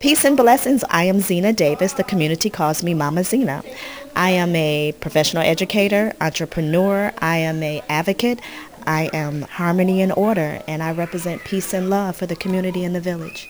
Peace and blessings. I am Zena Davis. The community calls me Mama Zena. I am a professional educator, entrepreneur. I am a advocate. I am harmony and order, and I represent peace and love for the community and the village.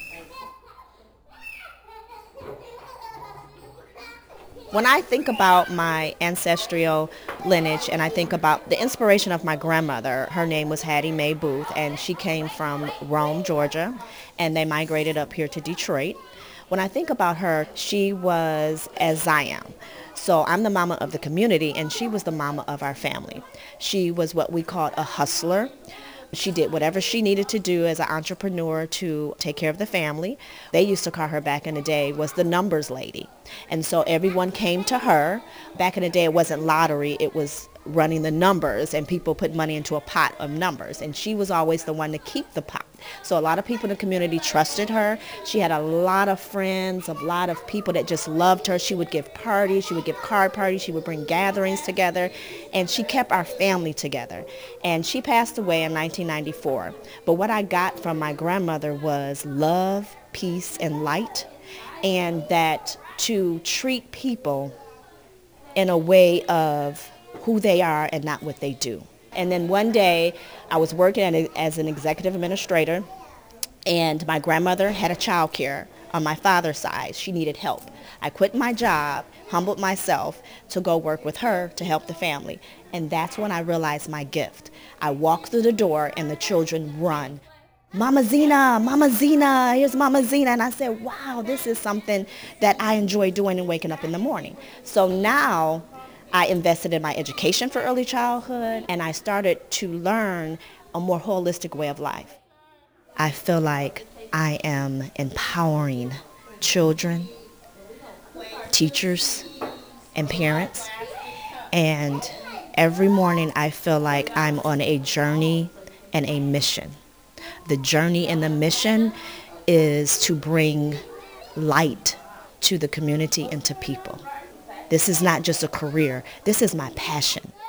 When I think about my ancestral lineage and I think about the inspiration of my grandmother, her name was Hattie Mae Booth, and she came from Rome, Georgia, and they migrated up here to Detroit. When I think about her, she was as I am. So I'm the mama of the community, and she was the mama of our family. She was what we called a hustler. She did whatever she needed to do as an entrepreneur to take care of the family. They used to call her back in the day was the numbers lady. And so everyone came to her. Back in the day, it wasn't lottery. It was running the numbers, and people put money into a pot of numbers. And she was always the one to keep the pot. So a lot of people in the community trusted her. She had a lot of friends, a lot of people that just loved her. She would give parties. She would give card parties. She would bring gatherings together. And she kept our family together. And she passed away in 1994. But what I got from my grandmother was love, peace, and light. And that to treat people in a way of who they are and not what they do. And then one day I was working as an executive administrator, and my grandmother had a child care on my father's side. She needed help. I quit my job, humbled myself to go work with her to help the family. And that's when I realized my gift. I walk through the door and the children run. Mama Zena, here's Mama Zena. And I said, wow, this is something that I enjoy doing and waking up in the morning. So now I invested in my education for early childhood, and I started to learn a more holistic way of life. I feel like I am empowering children, teachers, and parents. And every morning I feel like I'm on a journey and a mission. The journey and the mission is to bring light to the community and to people. This is not just a career. This is my passion.